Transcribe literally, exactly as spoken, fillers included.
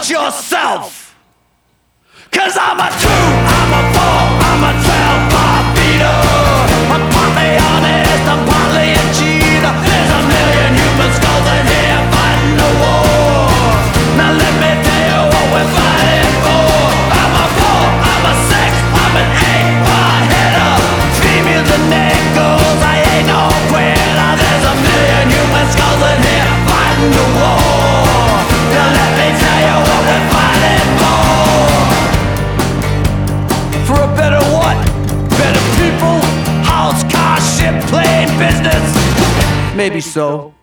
about yourself. Cause I'm a two, I'm a four, I'm a twelve bar beater. I'm partly honest, I'm partly a cheater. There's a million human skulls in here fighting the war. Now let me tell you what we're fighting for. I'm a four, I'm a six, I'm an eight bar hitter. Three music nickels, I ain't no quitter. There's a million human skulls in here fighting the war. Now let me tell you what we're fighting for. For a better what? Better people? House, car, ship, plane, business? Maybe so.